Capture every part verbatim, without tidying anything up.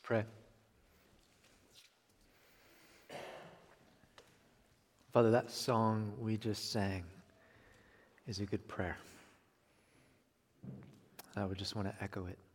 Pray. Father, that song we just sang is a good prayer. I would just want to echo it.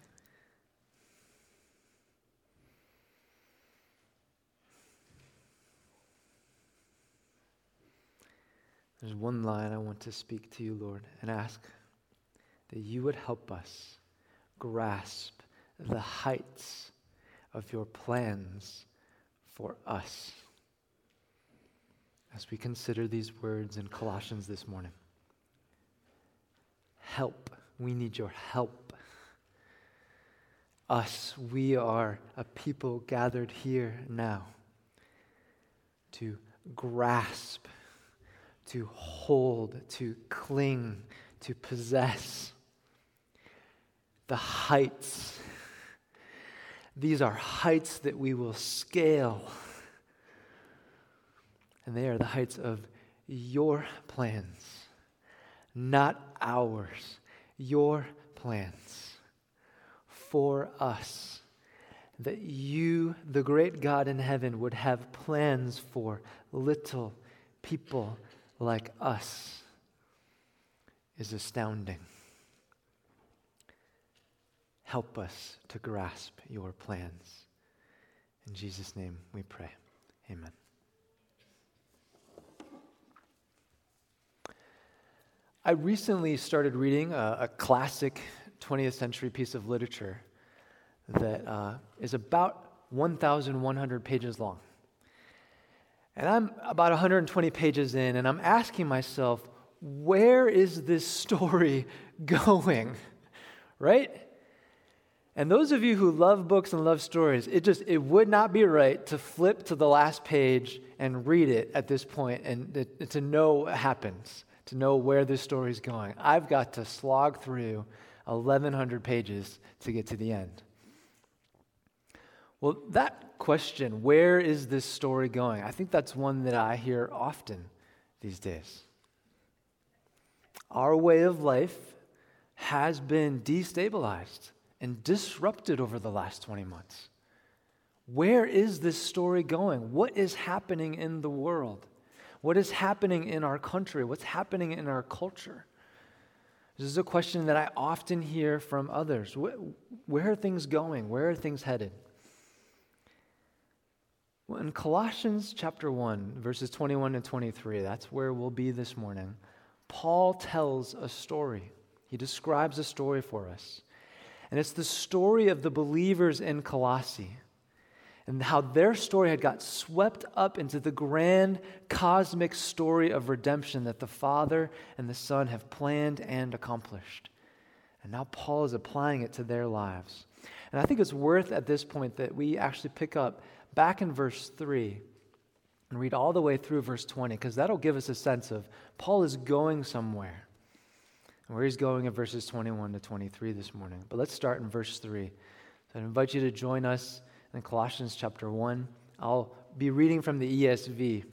There's one line I want to speak to you, Lord, and ask that you would help us grasp the heights of your plans for us as we consider these words in Colossians this morning. Help. We need your help. Us, we are a people gathered here now to grasp, to hold, to cling, to possess the heights. These are heights that we will scale. And they are the heights of your plans, not ours. Your plans for us. That you, the great God in heaven, would have plans for little people like us is astounding. Help us to grasp your plans. In Jesus' name we pray. Amen. I recently started reading a, a classic twentieth century piece of literature that uh, is about one thousand one hundred pages long. And I'm about one hundred twenty pages in, and I'm asking myself, where is this story going? Right? And those of you who love books and love stories, it just, it would not be right to flip to the last page and read it at this point and to, to know what happens, to know where this story is going. I've got to slog through eleven hundred pages to get to the end. Well, that question, where is this story going? I think that's one that I hear often these days. Our way of life has been destabilized and disrupted over the last twenty months. Where is this story going? What is happening in the world? What is happening in our country? What's happening in our culture? This is a question that I often hear from others. Where are things going? Where are things headed? Well, in Colossians chapter one, verses twenty-one and twenty-three, that's where we'll be this morning, Paul tells a story. He describes a story for us. And it's the story of the believers in Colossae and how their story had got swept up into the grand cosmic story of redemption that the Father and the Son have planned and accomplished. And now Paul is applying it to their lives. And I think it's worth at this point that we actually pick up back in verse three and read all the way through verse twenty, because that'll give us a sense of Paul is going somewhere. And where he's going in verses twenty-one to twenty-three this morning. But let's start in verse three. So I invite you to join us in Colossians chapter one. I'll be reading from the E S V.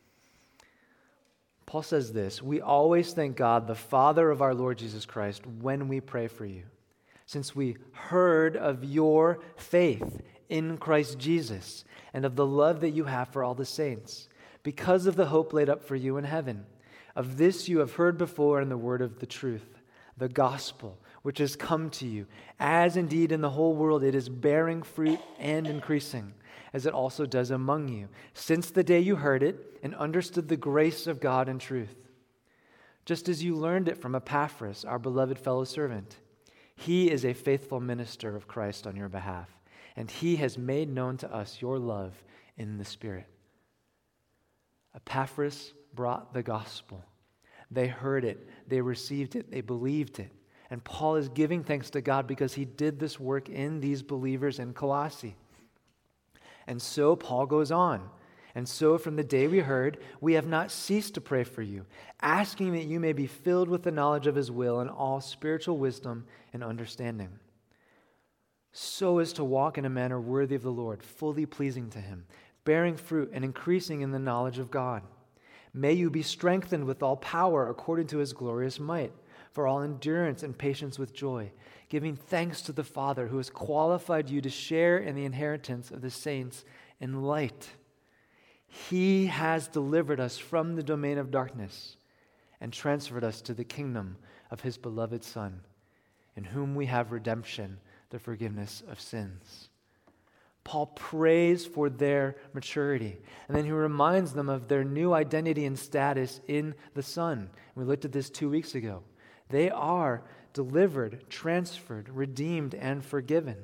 Paul says this: "We always thank God, the Father of our Lord Jesus Christ, when we pray for you, since we heard of your faith in Christ Jesus and of the love that you have for all the saints, because of the hope laid up for you in heaven. Of this you have heard before in the word of the truth, the gospel, which has come to you, as indeed in the whole world it is bearing fruit and increasing, as it also does among you, since the day you heard it and understood the grace of God in truth. Just as you learned it from Epaphras, our beloved fellow servant. He is a faithful minister of Christ on your behalf, and he has made known to us your love in the Spirit." Epaphras brought the gospel. They heard it, they received it, they believed it. And Paul is giving thanks to God because he did this work in these believers in Colossae. And so Paul goes on. "And so from the day we heard, we have not ceased to pray for you, asking that you may be filled with the knowledge of his will and all spiritual wisdom and understanding, so as to walk in a manner worthy of the Lord, fully pleasing to him, bearing fruit and increasing in the knowledge of God. May you be strengthened with all power according to his glorious might, for all endurance and patience with joy, giving thanks to the Father who has qualified you to share in the inheritance of the saints in light. He has delivered us from the domain of darkness and transferred us to the kingdom of his beloved Son, in whom we have redemption, the forgiveness of sins. Paul prays for their maturity, and then he reminds them of their new identity and status in the Son. We looked at this two weeks ago. They are delivered, transferred, redeemed, and forgiven.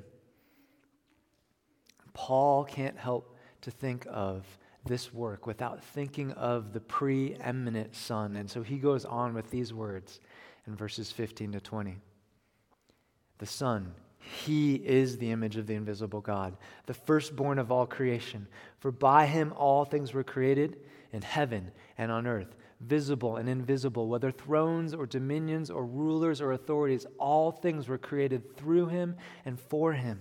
Paul can't help to think of this work without thinking of the preeminent Son. And so he goes on with these words in verses fifteen to twenty. The Son, he is the image of the invisible God, the firstborn of all creation. For by him all things were created in heaven and on earth, visible and invisible, whether thrones or dominions or rulers or authorities, all things were created through him and for him.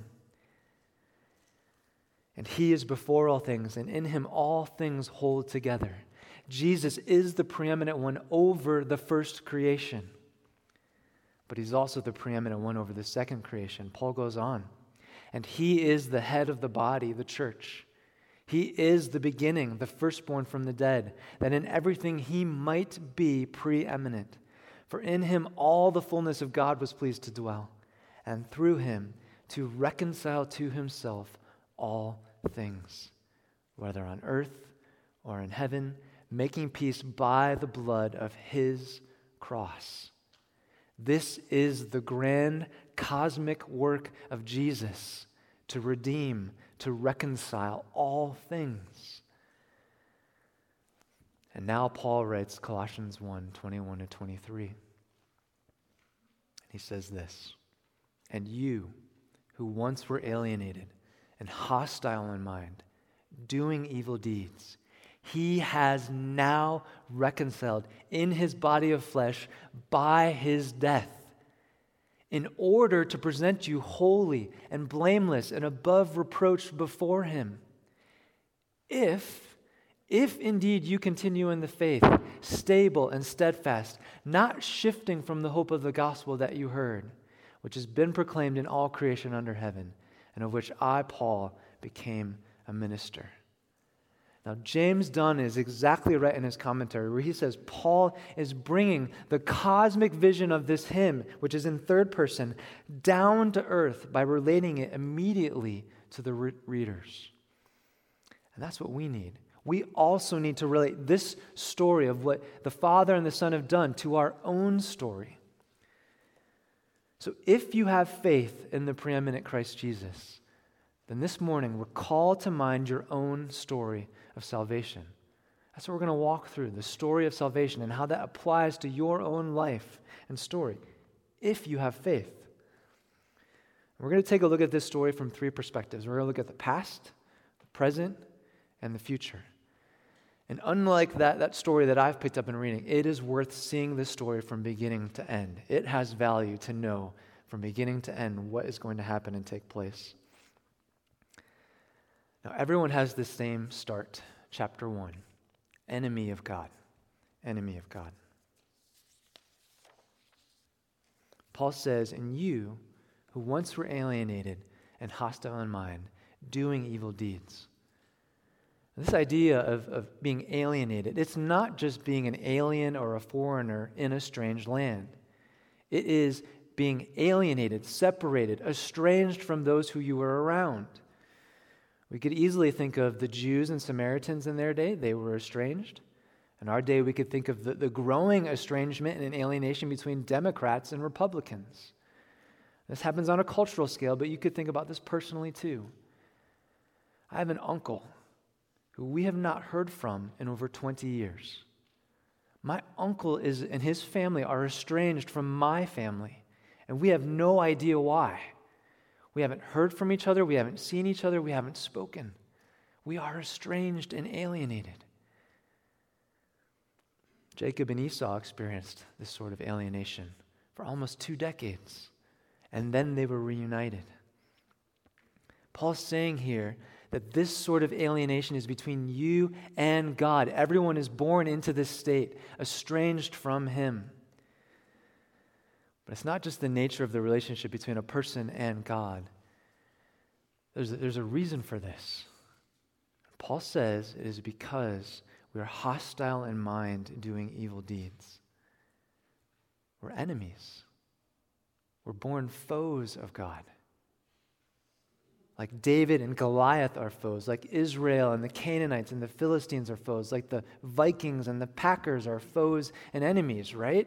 And he is before all things, and in him all things hold together. Jesus is the preeminent one over the first creation. But he's also the preeminent one over the second creation. Paul goes on. And he is the head of the body, the church. He is the beginning, the firstborn from the dead, that in everything he might be preeminent. For in him all the fullness of God was pleased to dwell, and through him to reconcile to himself all things, whether on earth or in heaven, making peace by the blood of his cross. This is the grand cosmic work of Jesus, to redeem, to reconcile all things. And now Paul writes Colossians one, twenty-one to twenty-three. He says this, and you who once were alienated and hostile in mind, doing evil deeds, he has now reconciled in his body of flesh by his death, in order to present you holy and blameless and above reproach before him. If, if indeed you continue in the faith, stable and steadfast, not shifting from the hope of the gospel that you heard, which has been proclaimed in all creation under heaven, and of which I, Paul, became a minister. Now, James Dunn is exactly right in his commentary where he says Paul is bringing the cosmic vision of this hymn, which is in third person, down to earth by relating it immediately to the re- readers. And that's what we need. We also need to relate this story of what the Father and the Son have done to our own story. So if you have faith in the preeminent Christ Jesus, then this morning recall to mind your own story of salvation. That's what we're going to walk through, the story of salvation and how that applies to your own life and story, if you have faith. We're going to take a look at this story from three perspectives. We're going to look at the past, the present, and the future. And unlike that, that story that I've picked up in reading, it is worth seeing this story from beginning to end. It has value to know from beginning to end what is going to happen and take place. Now, everyone has the same start, chapter one, enemy of God, enemy of God. Paul says, and you who once were alienated and hostile in mind, doing evil deeds. This idea of, of being alienated, it's not just being an alien or a foreigner in a strange land. It is being alienated, separated, estranged from those who you were around. We could easily think of the Jews and Samaritans in their day. They were estranged. In our day, we could think of the, the growing estrangement and alienation between Democrats and Republicans. This happens on a cultural scale, but you could think about this personally too. I have an uncle who we have not heard from in over twenty years. My uncle is and his family are estranged from my family, and we have no idea why. We haven't heard from each other. We haven't seen each other. We haven't spoken. We are estranged and alienated. Jacob and Esau experienced this sort of alienation for almost two decades, and then they were reunited. Paul's saying here that this sort of alienation is between you and God. Everyone is born into this state, estranged from him. But it's not just the nature of the relationship between a person and God. There's a, there's a reason for this. Paul says it is because we are hostile in mind, doing evil deeds. We're enemies. We're born foes of God. Like David and Goliath are foes, like Israel and the Canaanites and the Philistines are foes, like the Vikings and the Packers are foes and enemies, right?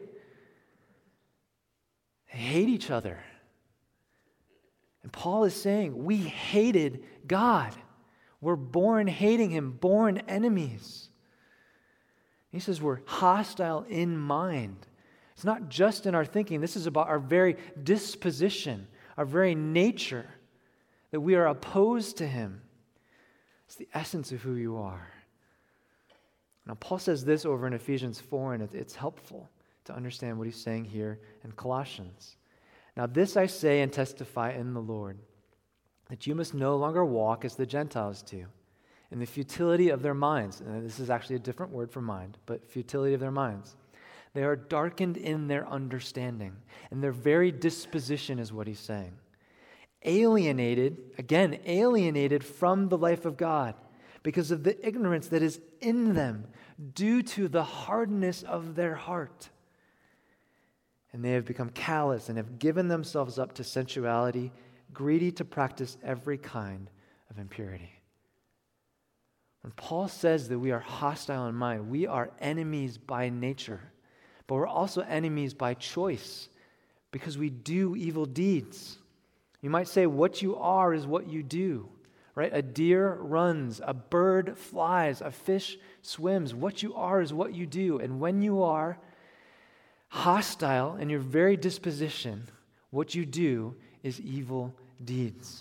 They hate each other. And Paul is saying we hated God. We're born hating him, born enemies. He says we're hostile in mind. It's not just in our thinking. This is about our very disposition, our very nature, that we are opposed to him. It's the essence of who you are. Now, Paul says this over in Ephesians four, and it's helpful to understand what he's saying here in Colossians. Now, this I say and testify in the Lord, that you must no longer walk as the Gentiles do, in the futility of their minds. And this is actually a different word for mind, but futility of their minds. They are darkened in their understanding, and their very disposition is what he's saying. Alienated, again, alienated from the life of God because of the ignorance that is in them due to the hardness of their heart. And they have become callous and have given themselves up to sensuality, greedy to practice every kind of impurity. When Paul says that we are hostile in mind, we are enemies by nature, but we're also enemies by choice because we do evil deeds. You might say what you are is what you do, right? A deer runs, a bird flies, a fish swims. What you are is what you do. And when you are hostile in your very disposition, what you do is evil deeds.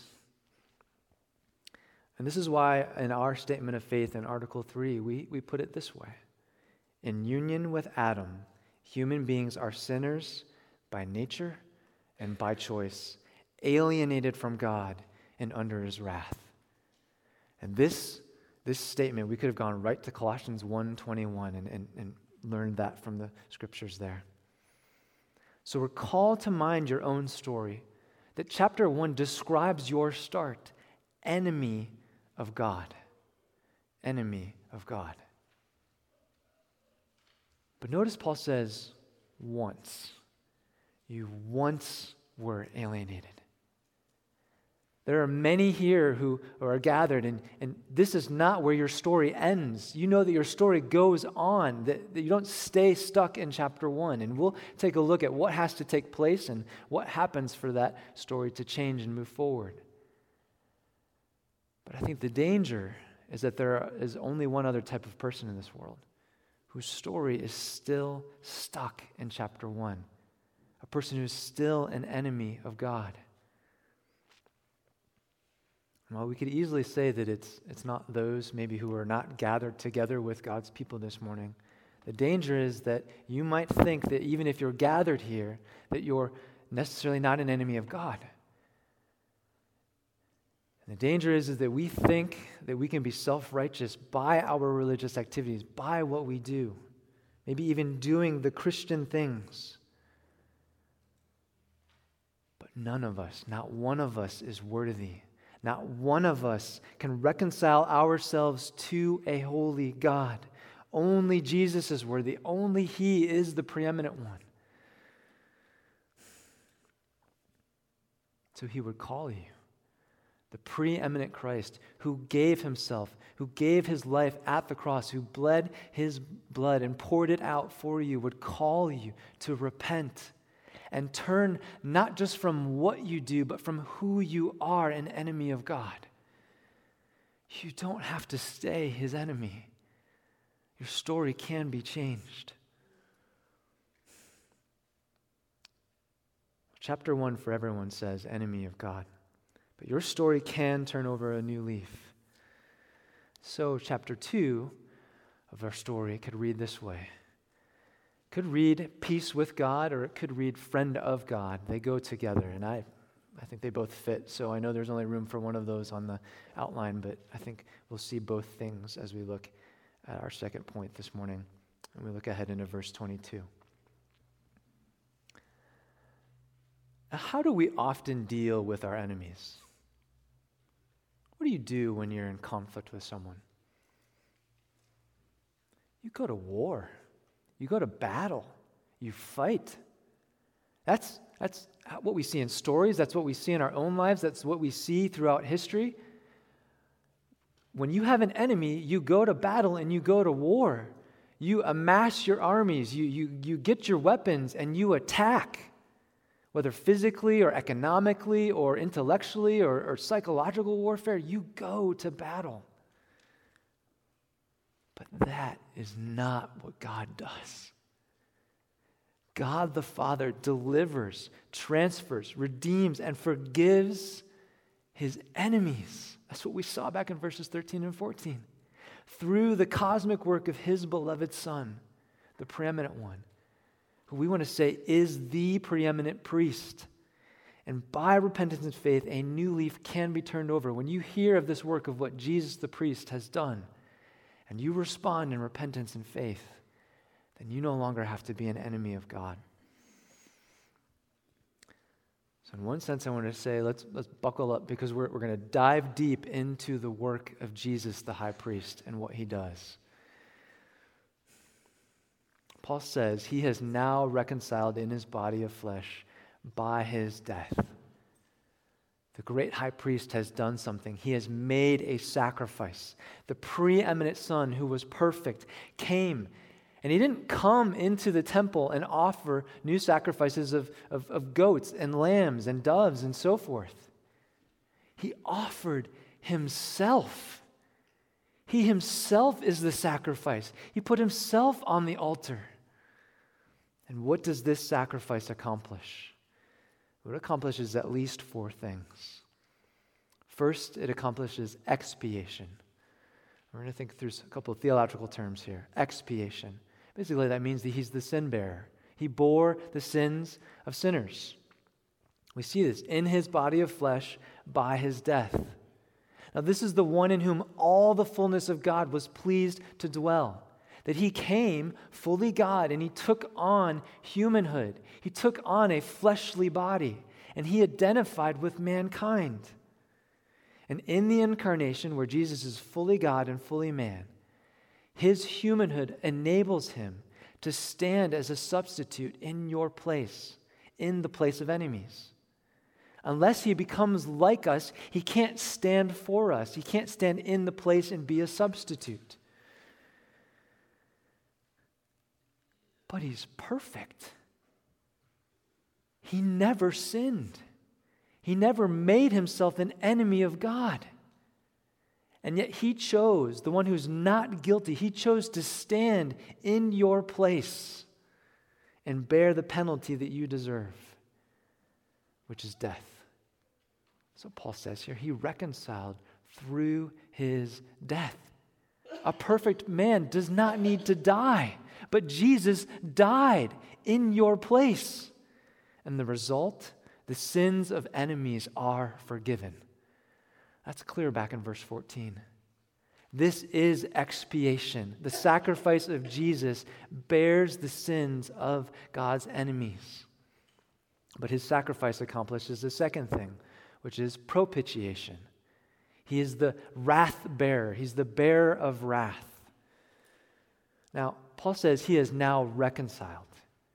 And this is why in our statement of faith in Article three, we, we put it this way. In union with Adam, human beings are sinners by nature and by choice, alienated from God and under his wrath. And this, this statement, we could have gone right to Colossians one twenty-one and, and, and learned that from the scriptures there. So recall to mind your own story, that chapter one describes your start, enemy of God. Enemy of God. But notice Paul says, once. You once were alienated. There are many here who are gathered, and, and this is not where your story ends. You know that your story goes on, that, that you don't stay stuck in chapter one. And we'll take a look at what has to take place and what happens for that story to change and move forward. But I think the danger is that there is only one other type of person in this world whose story is still stuck in chapter one. A person who is still an enemy of God. Well, we could easily say that it's it's not those maybe who are not gathered together with God's people this morning. The danger is that you might think that even if you're gathered here, that you're necessarily not an enemy of God. And the danger is, is that we think that we can be self-righteous by our religious activities, by what we do, maybe even doing the Christian things. But none of us, not one of us is worthy. Not one of us can reconcile ourselves to a holy God. Only Jesus is worthy. Only He is the preeminent one. So He would call you. The preeminent Christ who gave Himself, who gave His life at the cross, who bled His blood and poured it out for you, would call you to repent and turn not just from what you do, but from who you are, an enemy of God. You don't have to stay His enemy. Your story can be changed. Chapter one for everyone says, enemy of God. But your story can turn over a new leaf. So chapter two of our story could read this way. Could read peace with God, or it could read friend of God. They go together, and I, I think they both fit. So I know there's only room for one of those on the outline, but I think we'll see both things as we look at our second point this morning. And we look ahead into verse twenty-two. How do we often deal with our enemies? What do you do when you're in conflict with someone? You go to war. You go to battle. You fight. That's, that's what we see in stories. That's what we see in our own lives. That's what we see throughout history. When you have an enemy, you go to battle and you go to war. You amass your armies. You, you, you get your weapons and you attack. Whether physically or economically or intellectually or, or psychological warfare, you go to battle. But that is not what God does. God the Father delivers, transfers, redeems, and forgives his enemies. That's what we saw back in verses thirteen and fourteen. Through the cosmic work of his beloved Son, the preeminent one, who we want to say is the preeminent priest. And by repentance and faith, a new leaf can be turned over. When you hear of this work of what Jesus the priest has done, and you respond in repentance and faith, then you no longer have to be an enemy of God. So in one sense, I want to say, let's, let's buckle up, because we're, we're going to dive deep into the work of Jesus, the high priest, and what he does. Paul says he has now reconciled in his body of flesh by his death. The great high priest has done something. He has made a sacrifice. The preeminent Son, who was perfect, came. And he didn't come into the temple and offer new sacrifices of, of, of goats and lambs and doves and so forth. He offered himself. He himself is the sacrifice. He put himself on the altar. And what does this sacrifice accomplish? It accomplishes at least four things. First, it accomplishes expiation. We're going to think through a couple of theological terms here. Expiation. Basically, that means that he's the sin bearer. He bore the sins of sinners. We see this in his body of flesh by his death. Now, this is the one in whom all the fullness of God was pleased to dwell. That he came fully God and he took on humanhood. He took on a fleshly body and he identified with mankind. And in the incarnation, where Jesus is fully God and fully man, his humanhood enables him to stand as a substitute in your place, in the place of enemies. Unless he becomes like us, he can't stand for us. He can't stand in the place and be a substitute. But he's perfect. He never sinned. He never made himself an enemy of God. And yet he chose, the one who's not guilty, he chose to stand in your place and bear the penalty that you deserve, which is death. So Paul says here, he reconciled through his death. A perfect man does not need to die, but Jesus died in your place. And the result, the sins of enemies are forgiven. That's clear back in verse fourteen. This is expiation. The sacrifice of Jesus bears the sins of God's enemies. But his sacrifice accomplishes the second thing, which is propitiation. He is the wrath bearer. He's the bearer of wrath. Now, Paul says he is now reconciled.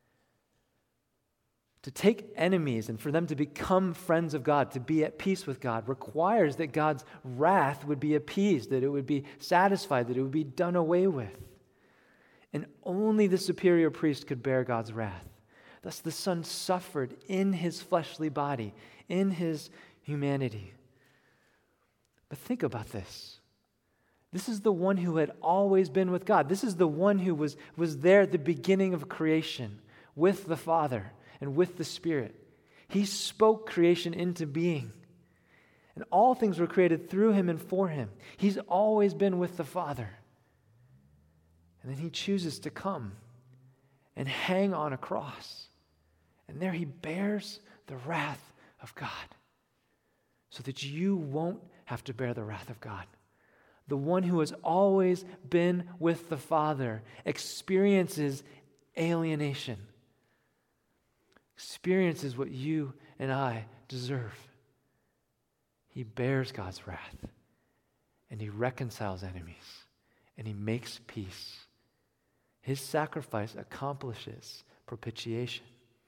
To take enemies and for them to become friends of God, to be at peace with God, requires that God's wrath would be appeased, that it would be satisfied, that it would be done away with. And only the superior priest could bear God's wrath. Thus the Son suffered in his fleshly body, in his humanity. But think about this. This is the one who had always been with God. This is the one who was, was there at the beginning of creation with the Father and with the Spirit. He spoke creation into being. And all things were created through him and for him. He's always been with the Father. And then he chooses to come and hang on a cross. And there he bears the wrath of God so that you won't have to bear the wrath of God. The one who has always been with the Father experiences alienation, experiences what you and I deserve. He bears God's wrath, and he reconciles enemies, and he makes peace. His sacrifice accomplishes propitiation.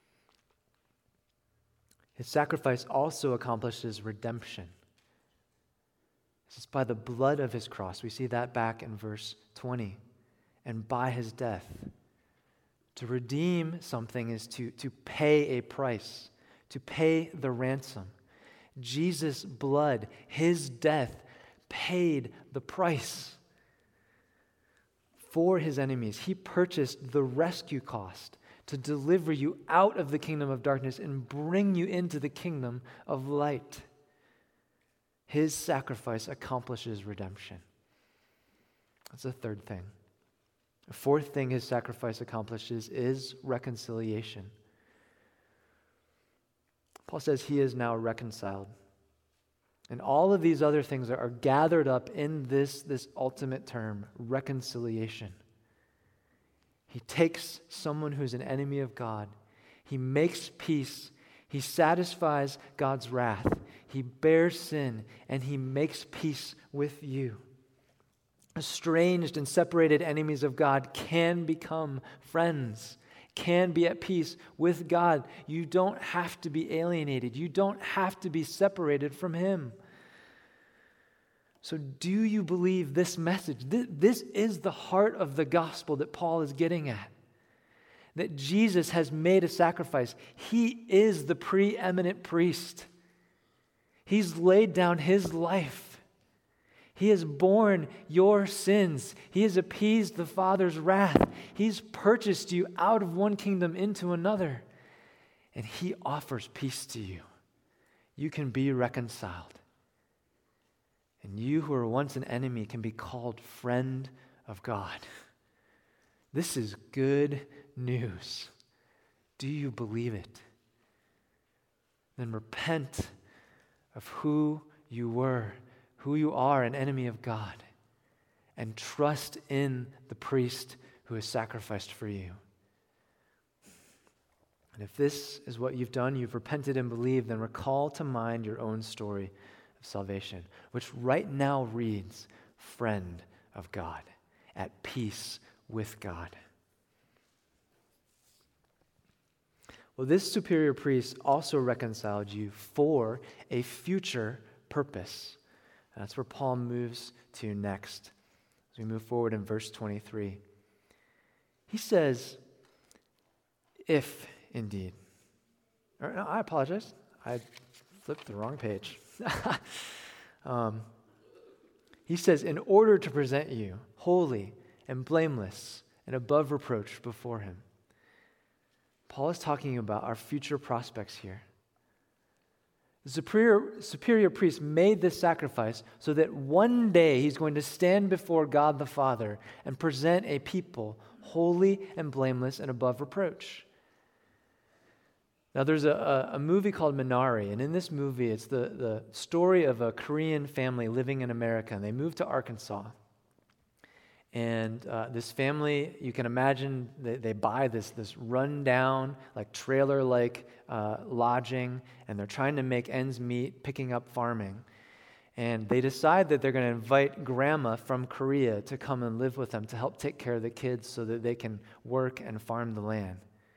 His sacrifice also accomplishes redemption. It's by the blood of his cross. We see that back in verse twenty. And by his death. To redeem something is to, to pay a price, to pay the ransom. Jesus' blood, his death, paid the price for his enemies. He purchased the rescue cost to deliver you out of the kingdom of darkness and bring you into the kingdom of light. His sacrifice accomplishes redemption. That's the third thing. The fourth thing his sacrifice accomplishes is reconciliation. Paul says he is now reconciled. And all of these other things are gathered up in this, this ultimate term, reconciliation. He takes someone who's an enemy of God. He makes peace. He satisfies God's wrath. He bears sin, and he makes peace with you. Estranged and separated enemies of God can become friends, can be at peace with God. You don't have to be alienated. You don't have to be separated from him. So do you believe this message? This, this is the heart of the gospel that Paul is getting at. That Jesus has made a sacrifice. He is the preeminent priest. He's laid down his life. He has borne your sins. He has appeased the Father's wrath. He's purchased you out of one kingdom into another. And he offers peace to you. You can be reconciled. And you who were once an enemy can be called friend of God. This is good news. Do you believe it? Then repent of who you were, who you are, an enemy of God, and trust in the priest who has sacrificed for you. And if this is what you've done, you've repented and believed, then recall to mind your own story of salvation, which right now reads, friend of God, at peace with God. Well, this superior priest also reconciled you for a future purpose. That's where Paul moves to next. As we move forward in verse twenty-three. He says, if indeed. Or, no, I apologize. I flipped the wrong page. um, he says, in order to present you holy and blameless and above reproach before him. Paul is talking about our future prospects here. The superior, superior priest made this sacrifice so that one day he's going to stand before God the Father and present a people holy and blameless and above reproach. Now there's a, a, a movie called Minari, and in this movie it's the, the story of a Korean family living in America, and they moved to Arkansas. And uh, this family, you can imagine, they, they buy this, this run-down, like trailer-like uh, lodging, and they're trying to make ends meet, picking up farming. And they decide that they're going to invite grandma from Korea to come and live with them to help take care of the kids so that they can work and farm the land.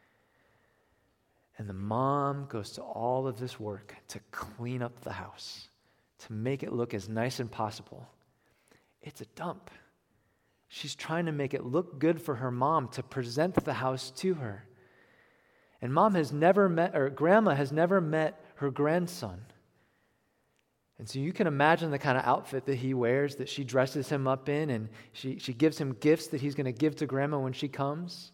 And the mom goes to all of this work to clean up the house, to make it look as nice as possible. It's a dump. She's trying to make it look good for her mom to present the house to her. And mom has never met, or grandma has never met her grandson. And so you can imagine the kind of outfit that he wears, that she dresses him up in, and she, she gives him gifts that he's going to give to grandma when she comes.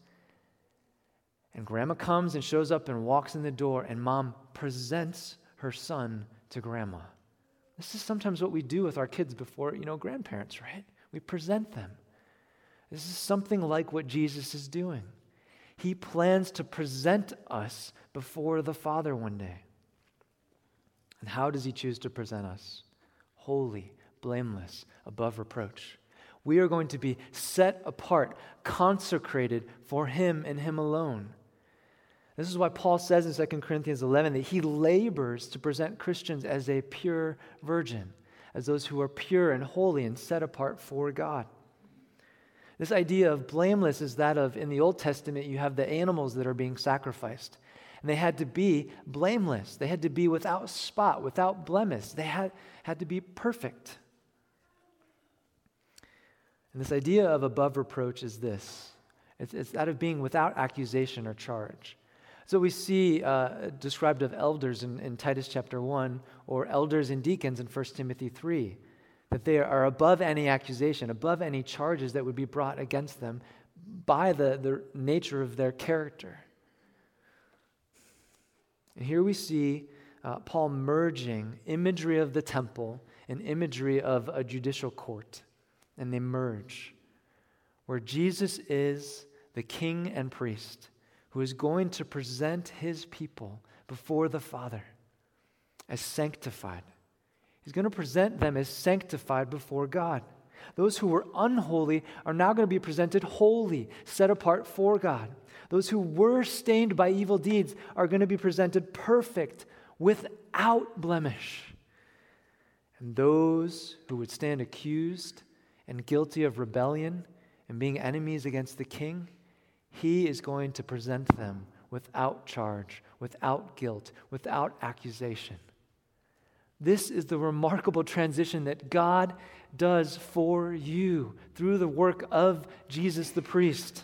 And grandma comes and shows up and walks in the door, and mom presents her son to grandma. This is sometimes what we do with our kids before, you know, grandparents, right? We present them. This is something like what Jesus is doing. He plans to present us before the Father one day. And how does he choose to present us? Holy, blameless, above reproach. We are going to be set apart, consecrated for him and him alone. This is why Paul says in Second Corinthians eleven that he labors to present Christians as a pure virgin, as those who are pure and holy and set apart for God. This idea of blameless is that of, in the Old Testament, you have the animals that are being sacrificed. And they had to be blameless. They had to be without spot, without blemish. They had, had to be perfect. And this idea of above reproach is this. It's, it's that of being without accusation or charge. So we see uh, described of elders in, in Titus chapter one, or elders and deacons in First Timothy three, that they are above any accusation, above any charges that would be brought against them by the, the nature of their character. And here we see uh, Paul merging imagery of the temple and imagery of a judicial court, and they merge, where Jesus is the king and priest who is going to present his people before the Father as sanctified. He's going to present them as sanctified before God. Those who were unholy are now going to be presented holy, set apart for God. Those who were stained by evil deeds are going to be presented perfect, without blemish. And those who would stand accused and guilty of rebellion and being enemies against the king, he is going to present them without charge, without guilt, without accusation. This is the remarkable transition that God does for you through the work of Jesus the priest.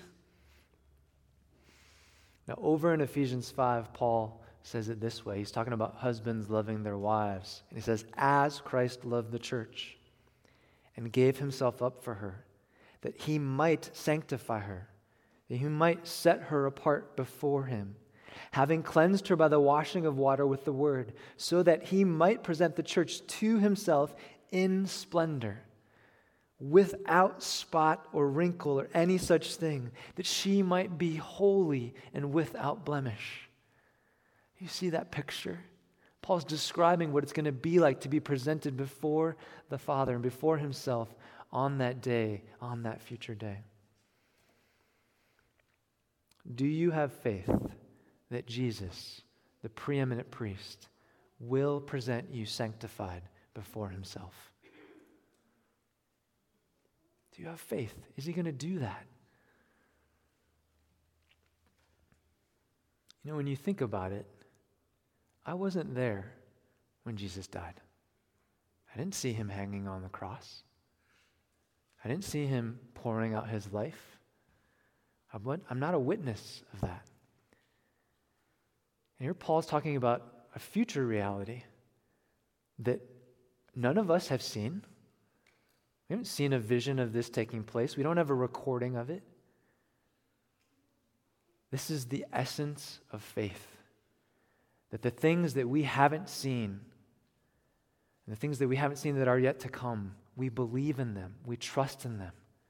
Now, over in Ephesians five, Paul says it this way. He's talking about husbands loving their wives. And he says, as Christ loved the church and gave himself up for her, that he might sanctify her, that he might set her apart before him, having cleansed her by the washing of water with the word, so that he might present the church to himself in splendor, without spot or wrinkle or any such thing, that she might be holy and without blemish. You see that picture? Paul's describing what it's going to be like to be presented before the Father and before himself on that day, on that future day. Do you have faith that Jesus, the preeminent priest, will present you sanctified before himself? Do you have faith? Is he going to do that? You know, when you think about it, I wasn't there when Jesus died. I didn't see him hanging on the cross. I didn't see him pouring out his life. I'm not a witness of that. And here Paul's talking about a future reality that none of us have seen. We haven't seen a vision of this taking place. We don't have a recording of it. This is the essence of faith. That the things that we haven't seen, and the things that we haven't seen that are yet to come, we believe in them. We trust in them.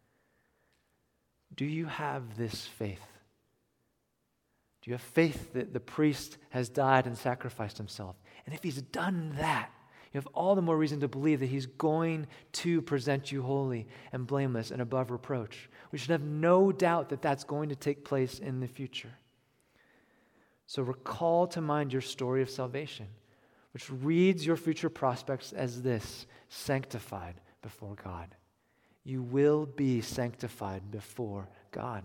Do you have this faith? Do you have faith that the priest has died and sacrificed himself? And if he's done that, you have all the more reason to believe that he's going to present you holy and blameless and above reproach. We should have no doubt that that's going to take place in the future. So recall to mind your story of salvation, which reads your future prospects as this: sanctified before God. You will be sanctified before God.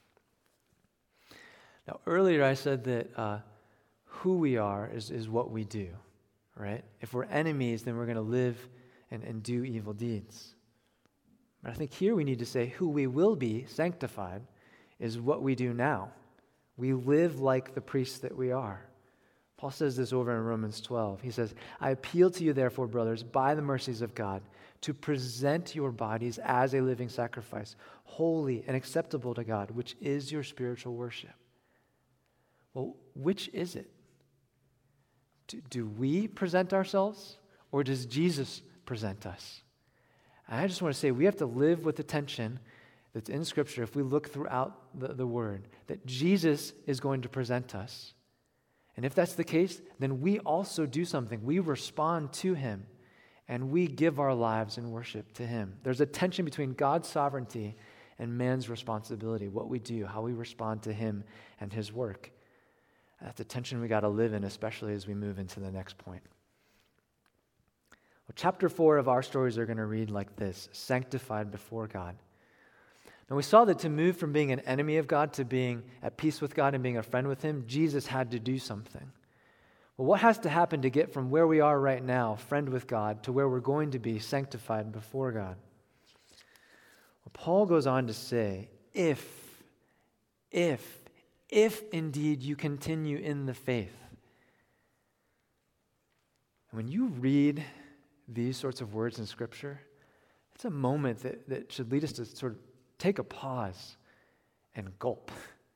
Now, earlier I said that uh, who we are is, is what we do, right? If we're enemies, then we're going to live and, and do evil deeds. But I think here we need to say who we will be, sanctified, is what we do now. We live like the priests that we are. Paul says this over in Romans twelve. He says, I appeal to you, therefore, brothers, by the mercies of God, to present your bodies as a living sacrifice, holy and acceptable to God, which is your spiritual worship. Well, which is it? Do, do we present ourselves, or does Jesus present us? And I just want to say we have to live with the tension that's in Scripture, if we look throughout the, the Word, that Jesus is going to present us. And if that's the case, then we also do something. We respond to him, and we give our lives in worship to him. There's a tension between God's sovereignty and man's responsibility, what we do, how we respond to him and his work. That's a tension we got to live in, especially as we move into the next point. Well, chapter four of our stories are going to read like this: sanctified before God. Now, we saw that to move from being an enemy of God to being at peace with God and being a friend with Him, Jesus had to do something. Well, what has to happen to get from where we are right now, friend with God, to where we're going to be sanctified before God? Well, Paul goes on to say, if, if, if indeed you continue in the faith. And when you read these sorts of words in Scripture, it's a moment that, that should lead us to sort of take a pause and gulp.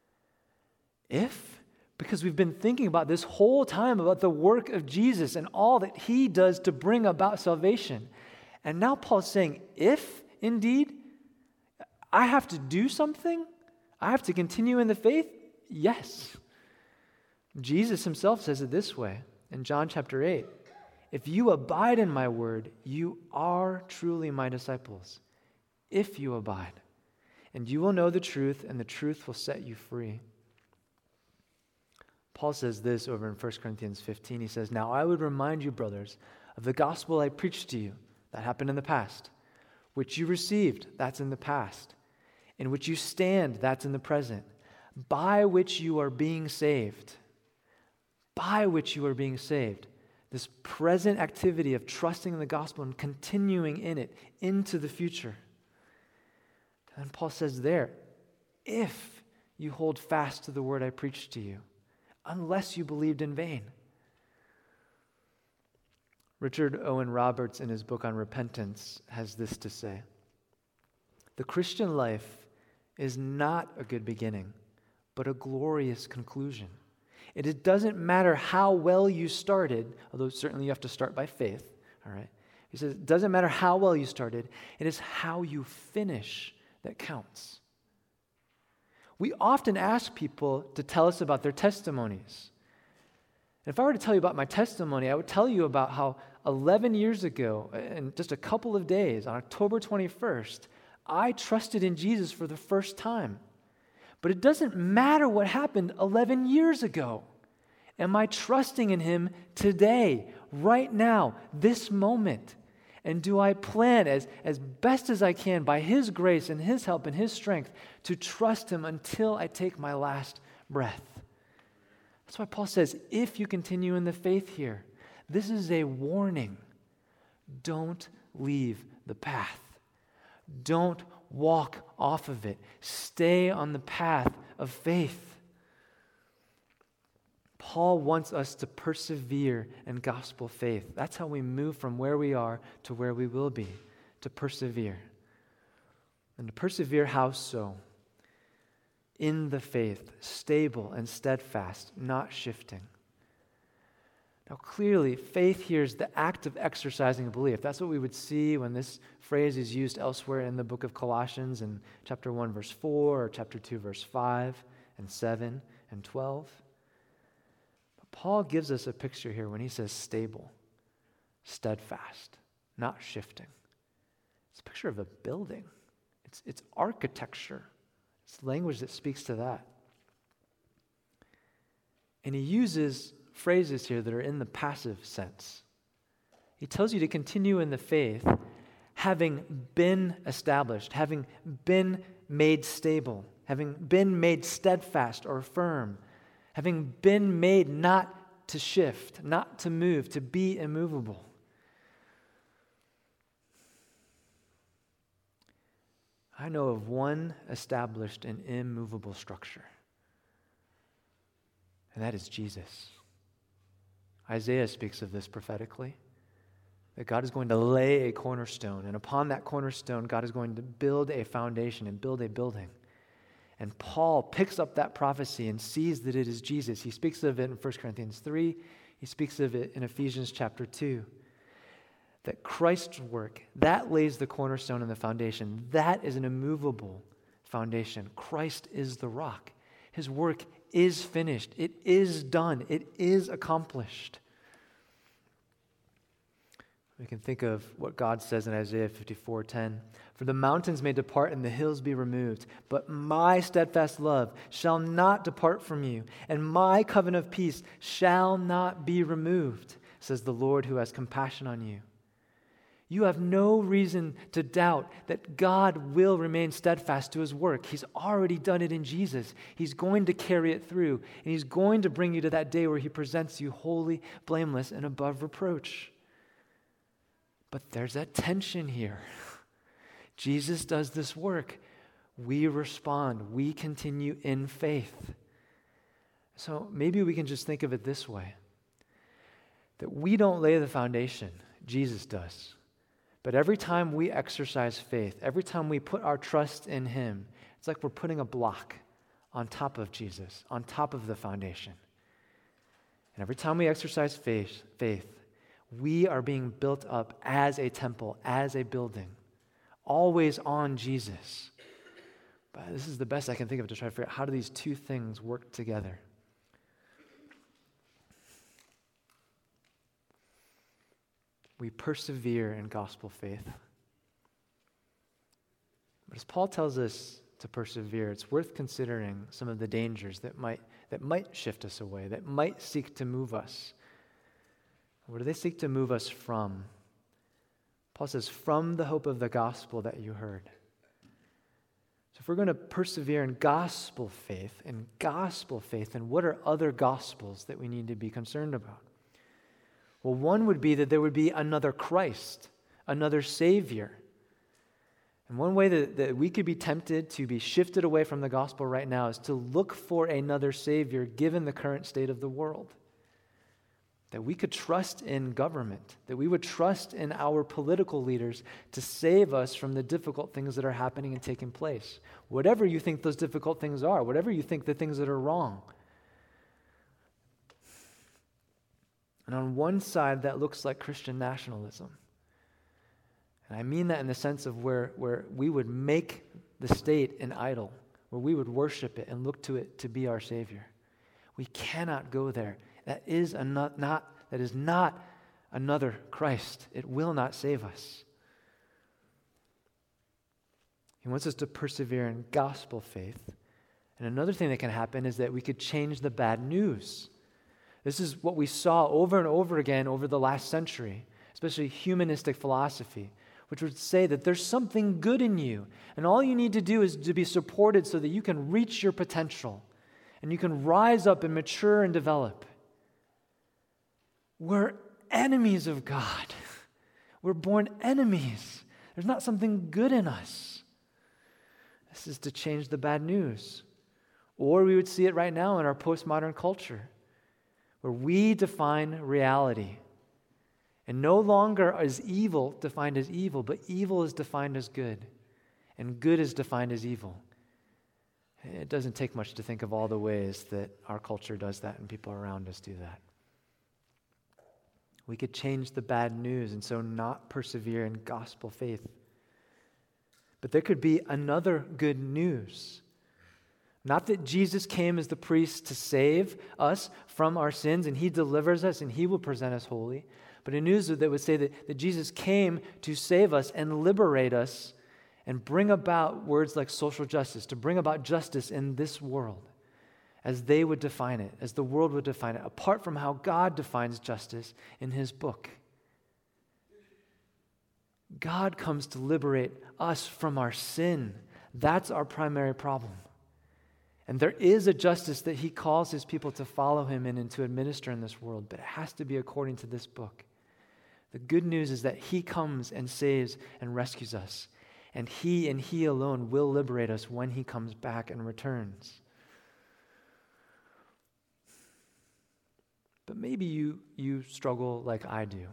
If? Because we've been thinking about this whole time about the work of Jesus and all that He does to bring about salvation. And now Paul's saying, if indeed I have to do something, I have to continue in the faith, yes. Jesus Himself says it this way in John chapter eight. If you abide in my word, you are truly my disciples. If you abide. And you will know the truth, and the truth will set you free. Paul says this over in First Corinthians fifteen. He says, now I would remind you, brothers, of the gospel I preached to you. That happened in the past. Which you received. That's in the past. In which you stand. That's in the present. By which you are being saved. By which you are being saved. This present activity of trusting in the gospel and continuing in it into the future. And Paul says there, if you hold fast to the word I preached to you, unless you believed in vain. Richard Owen Roberts, in his book on repentance, has this to say: the Christian life is not a good beginning, but a glorious conclusion. It doesn't matter how well you started, although certainly you have to start by faith, all right? He says, it doesn't matter how well you started, it is how you finish that counts. We often ask people to tell us about their testimonies. And if I were to tell you about my testimony, I would tell you about how eleven years ago, in just a couple of days, on October twenty-first, I trusted in Jesus for the first time. But it doesn't matter what happened eleven years ago. Am I trusting in Him today, right now, this moment? And do I plan as, as best as I can by His grace and His help and His strength to trust Him until I take my last breath? That's why Paul says, if you continue in the faith here, this is a warning. Don't leave the path. Don't walk off of it. Stay on the path of faith. Paul wants us to persevere in gospel faith. That's how we move from where we are to where we will be, to persevere. And to persevere, how so? In the faith, stable and steadfast, not shifting. Now, clearly, faith here is the act of exercising belief. That's what we would see when this phrase is used elsewhere in the book of Colossians in chapter one, verse four, or chapter two, verse five, and seven, and twelve. But Paul gives us a picture here when he says stable, steadfast, not shifting. It's a picture of a building. It's, it's architecture. It's language that speaks to that. And he uses phrases here that are in the passive sense. He tells you to continue in the faith, having been established, having been made stable, having been made steadfast or firm, having been made not to shift, not to move, to be immovable. I know of one established and immovable structure, and that is Jesus. Isaiah speaks of this prophetically, that God is going to lay a cornerstone, and upon that cornerstone, God is going to build a foundation and build a building. And Paul picks up that prophecy and sees that it is Jesus. He speaks of it in First Corinthians three. He speaks of it in Ephesians chapter two. That Christ's work, that lays the cornerstone and the foundation. That is an immovable foundation. Christ is the rock. His work is finished. It is done. It is accomplished. We can think of what God says in Isaiah fifty-four ten. For the mountains may depart and the hills be removed, but my steadfast love shall not depart from you, and my covenant of peace shall not be removed, says the Lord who has compassion on you. You have no reason to doubt that God will remain steadfast to his work. He's already done it in Jesus. He's going to carry it through, and he's going to bring you to that day where he presents you holy, blameless, and above reproach. But there's that tension here. Jesus does this work. We respond. We continue in faith. So maybe we can just think of it this way, that we don't lay the foundation. Jesus does. But every time we exercise faith, every time we put our trust in him, it's like we're putting a block on top of Jesus, on top of the foundation. And every time we exercise faith, faith, we are being built up as a temple, as a building, always on Jesus. But this is the best I can think of to try to figure out, how do these two things work together? We persevere in gospel faith. But as Paul tells us to persevere, it's worth considering some of the dangers that might that might shift us away, that might seek to move us. Where do they seek to move us from? Paul says, from the hope of the gospel that you heard. So if we're going to persevere in gospel faith, in gospel faith, then what are other gospels that we need to be concerned about? Well, one would be that there would be another Christ, another Savior. And one way that, that we could be tempted to be shifted away from the gospel right now is to look for another Savior given the current state of the world. That we could trust in government, that we would trust in our political leaders to save us from the difficult things that are happening and taking place. Whatever you think those difficult things are, whatever you think the things that are wrong. And on one side, that looks like Christian nationalism. And I mean that in the sense of where, where we would make the state an idol, where we would worship it and look to it to be our Savior. We cannot go there. That is a not, not that is not another Christ. It will not save us. He wants us to persevere in gospel faith. And another thing that can happen is that we could change the bad news. This is what we saw over and over again over the last century, especially humanistic philosophy, which would say that there's something good in you, and all you need to do is to be supported so that you can reach your potential, and you can rise up and mature and develop. We're enemies of God. We're born enemies. There's not something good in us. This is to change the bad news. Or we would see it right now in our postmodern culture, where we define reality. And no longer is evil defined as evil, but evil is defined as good, and good is defined as evil. It doesn't take much to think of all the ways that our culture does that and people around us do that. We could change the bad news and so not persevere in gospel faith. But there could be another good news. Not that Jesus came as the priest to save us from our sins and he delivers us and he will present us holy, but a news that would say that, that Jesus came to save us and liberate us and bring about words like social justice, to bring about justice in this world as they would define it, as the world would define it, apart from how God defines justice in his book. God comes to liberate us from our sin. That's our primary problem. And there is a justice that he calls his people to follow him in and to administer in this world, but it has to be according to this book. The good news is that he comes and saves and rescues us, and he and he alone will liberate us when he comes back and returns. But maybe you, you struggle like I do.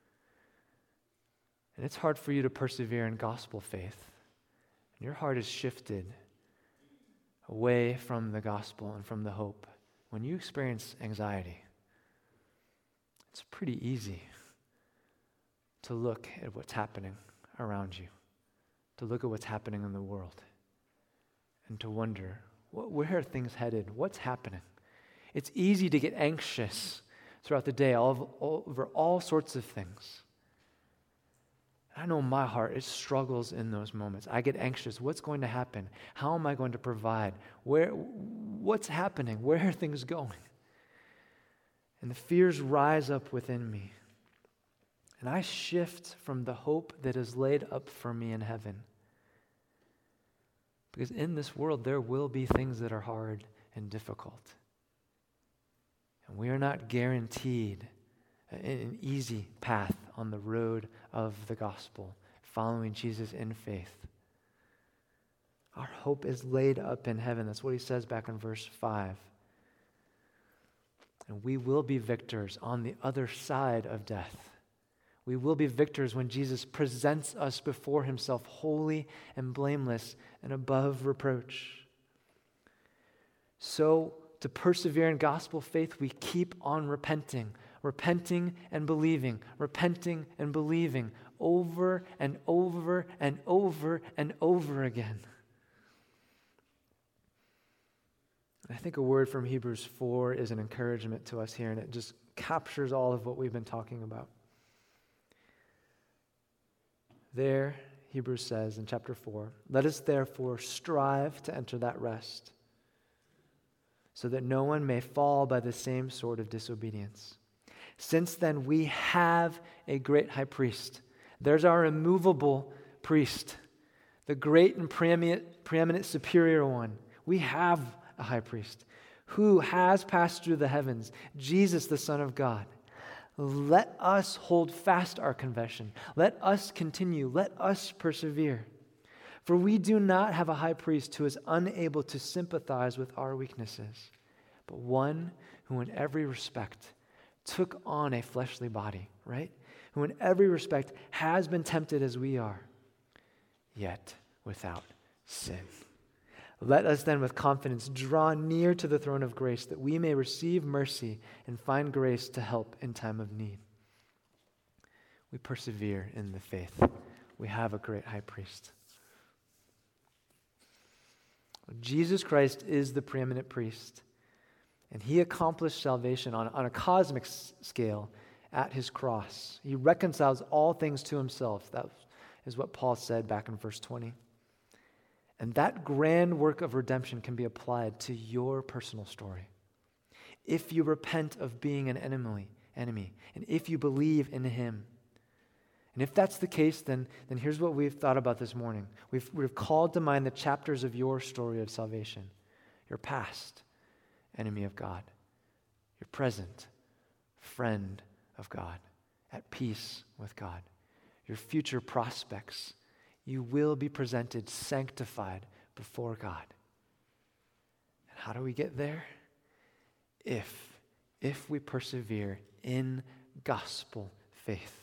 And it's hard for you to persevere in gospel faith. And your heart is shifted away from the gospel and from the hope. When you experience anxiety, it's pretty easy to look at what's happening around you, to look at what's happening in the world, and to wonder, where are things headed? What's happening? It's easy to get anxious throughout the day all, all, over all sorts of things. I know my heart, it struggles in those moments. I get anxious. What's going to happen? How am I going to provide? Where, what's happening? Where are things going? And the fears rise up within me. And I shift from the hope that is laid up for me in heaven. Because in this world, there will be things that are hard and difficult. And we are not guaranteed an easy path on the road of the gospel, following Jesus in faith. Our hope is laid up in heaven. That's what he says back in verse five. And we will be victors on the other side of death. We will be victors when Jesus presents us before himself holy and blameless and above reproach. So, to persevere in gospel faith, we keep on repenting, repenting and believing, repenting and believing over and over and over and over again. I think a word from Hebrews four is an encouragement to us here, and it just captures all of what we've been talking about. There, Hebrews says in chapter four, "Let us therefore strive to enter that rest, so that no one may fall by the same sort of disobedience. Since then we have a great high priest." There's our immovable priest, the great and preeminent, preeminent superior one. We have a high priest who has passed through the heavens, Jesus, the Son of God. Let us hold fast our confession. Let us continue. Let us persevere. For we do not have a high priest who is unable to sympathize with our weaknesses, but one who in every respect took on a fleshly body, right? Who in every respect has been tempted as we are, yet without sin. Let us then with confidence draw near to the throne of grace, that we may receive mercy and find grace to help in time of need. We persevere in the faith. We have a great high priest. Jesus Christ is the preeminent priest, and he accomplished salvation on, on a cosmic s- scale at his cross. He reconciles all things to himself. That is what Paul said back in verse twenty. And that grand work of redemption can be applied to your personal story. If you repent of being an enemy, enemy, and if you believe in him. And if that's the case, then, then here's what we've thought about this morning. We've, we've called to mind the chapters of your story of salvation. Your past, enemy of God. Your present, friend of God, at peace with God. Your future prospects. You will be presented sanctified before God. And how do we get there? If, if we persevere in gospel faith.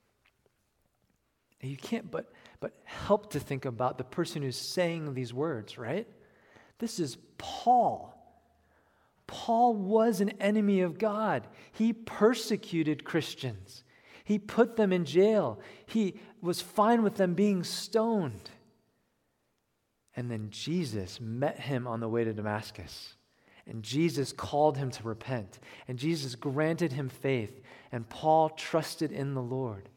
And you can't but, but help to think about the person who's saying these words, right? This is Paul. Paul was an enemy of God. He persecuted Christians. He put them in jail. He was fine with them being stoned. And then Jesus met him on the way to Damascus. And Jesus called him to repent. And Jesus granted him faith. And Paul trusted in the Lord.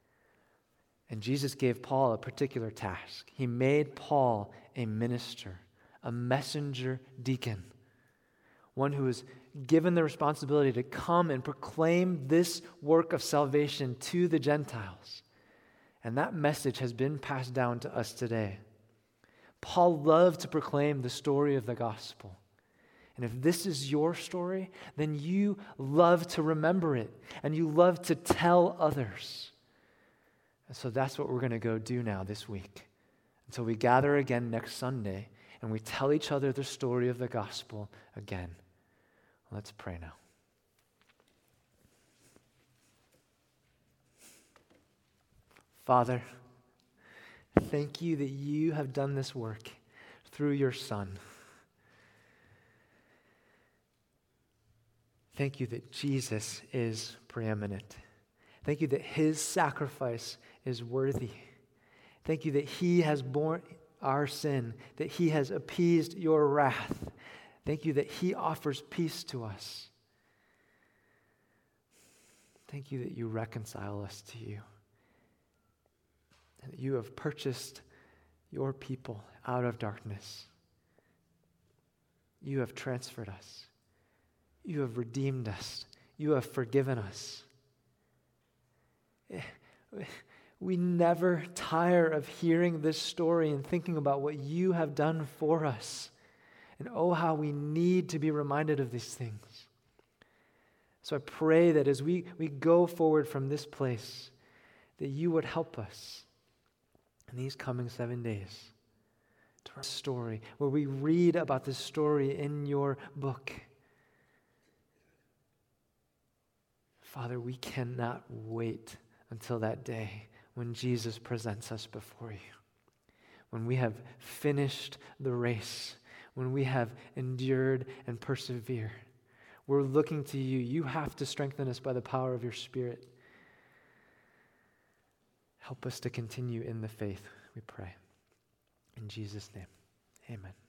And Jesus gave Paul a particular task. He made Paul a minister, a messenger deacon, one who was given the responsibility to come and proclaim this work of salvation to the Gentiles. And that message has been passed down to us today. Paul loved to proclaim the story of the gospel. And if this is your story, then you love to remember it, and you love to tell others. And so that's what we're going to go do now this week, until we gather again next Sunday, and we tell each other the story of the gospel again. Let's pray now. Father, thank you that you have done this work through your Son. Thank you that Jesus is preeminent. Thank you that his sacrifice is worthy. Thank you that he has borne our sin, that he has appeased your wrath. Thank you that he offers peace to us. Thank you that you reconcile us to you. and that you have purchased your people out of darkness. You have transferred us. You have redeemed us. You have forgiven us. We never tire of hearing this story and thinking about what you have done for us. And oh, how we need to be reminded of these things. So I pray that as we, we go forward from this place, that you would help us in these coming seven days to our story, where we read about this story in your book. Father, we cannot wait until that day when Jesus presents us before you, when we have finished the race, when we have endured and persevered. We're looking to you. You have to strengthen us by the power of your Spirit. Help us to continue in the faith, we pray. In Jesus' name, amen.